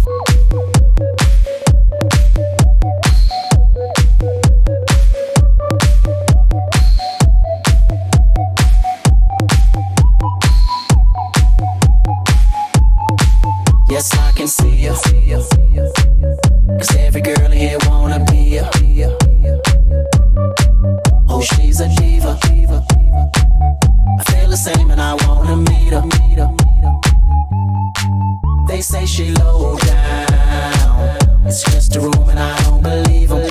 Yes, I can see you. 'Cause every girl here wanna be you. Oh, she's a diva. I feel the same and I wanna meet her. They say she low down. It's just a room and I don't believe them.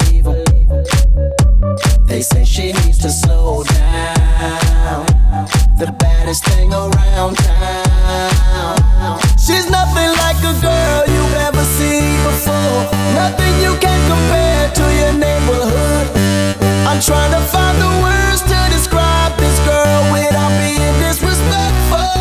They say she needs to slow down. The baddest thing around town. She's nothing like a girl you've ever seen before. Nothing you can compare to your neighborhood. I'm trying to find the words to describe this girl without being disrespectful.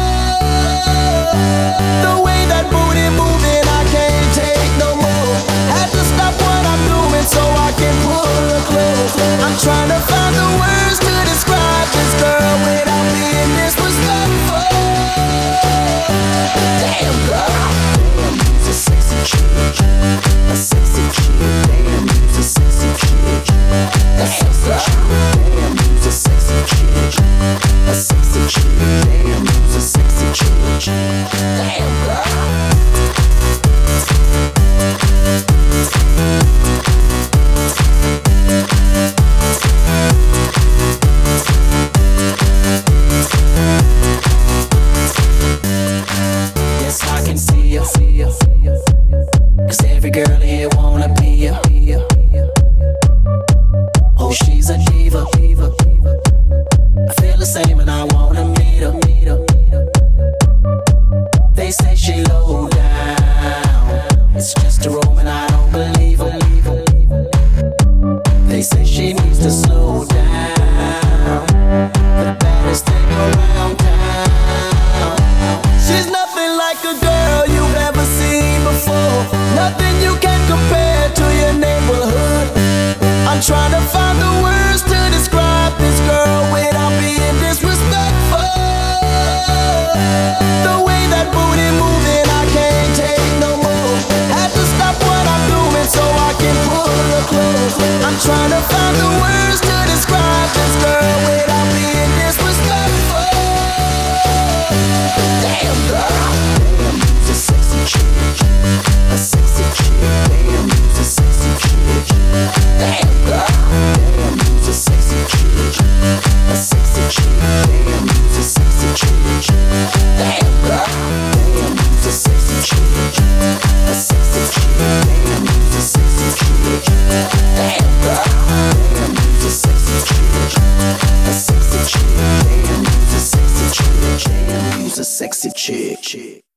The way that booty moving, I can't take no more. Had to stop what I'm doing so I can pull her close. I'm trying to find the words to describe this girl without being disrespectful. Damn girl, damn, you's a sexy chick, a sexy chick. Damn, you's a sexy chick, a sexy chick. Damn, you's a sexy chick, a sexy chick. Damn, you's a sexy chick. Damn girl. Yes, I can see you. 'Cause every girl here wanna be you. Oh, she's a diva. I feel the same and I wanna meet her. They say she low down. It's just a room and I don't believe them. They say she needs to slow down. The baddest thing around town. She's nothing like a girl you've ever seen before. Nothing you can compare to your neighborhood. I'm trying to find the words to describe this girl without being disrespectful. The way that booty moving, I can't take no more. Had to stop what I'm doing so I can pull her close. I'm trying to find the words to describe this girl without being disrespectful. Damn girl, damn, you's a sexy chick, a sexy chick. Damn, you's a sexy chick. Damn girl, damn, you's a sexy chick, a sexy chick. Damn, you's a sexy chick. Damn girl, damn, you's a sexy chick, a sexy chick. Damn, you's a sexy chick. Damn girl, damn, you's a sexy chick, a sexy chick. Damn, you's a sexy chick. Damn, you's a sexy chick.